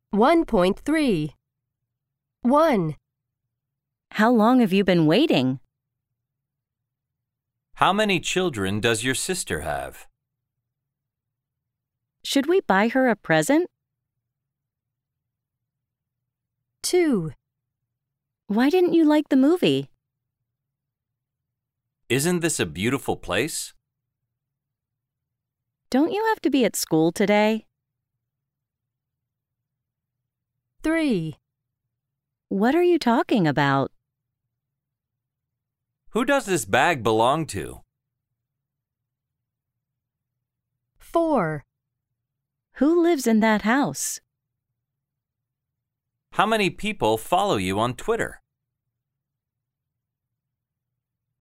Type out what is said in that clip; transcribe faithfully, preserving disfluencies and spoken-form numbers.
one point three. one. How long have you been waiting? How many children does your sister have? Should we buy her a present? two. Why didn't you like the movie? Isn't this a beautiful place? Don't you have to be at school today? three. What are you talking about? Who does this bag belong to? four. Who lives in that house? How many people follow you on Twitter?